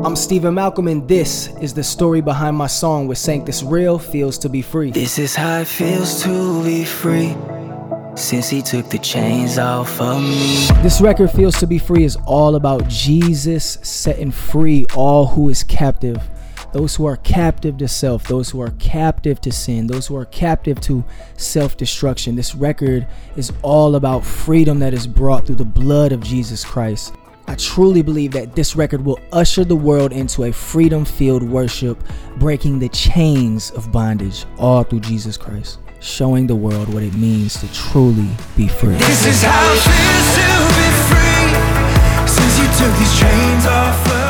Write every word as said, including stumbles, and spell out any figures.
I'm Stephen Malcolm, and this is the story behind my song with Sank. This real feels to be free. This is how it feels to be free, since he took the chains off of me. This record, Feels to be Free, is all about Jesus setting free all who is captive. Those who are captive to self, those who are captive to sin, those who are captive to self-destruction. This record is all about freedom that is brought through the blood of Jesus Christ. I truly believe that this record will usher the world into a freedom-filled worship, breaking the chains of bondage all through Jesus Christ, showing the world what it means to truly be free. This is how it feels to be free, since you took these chains off of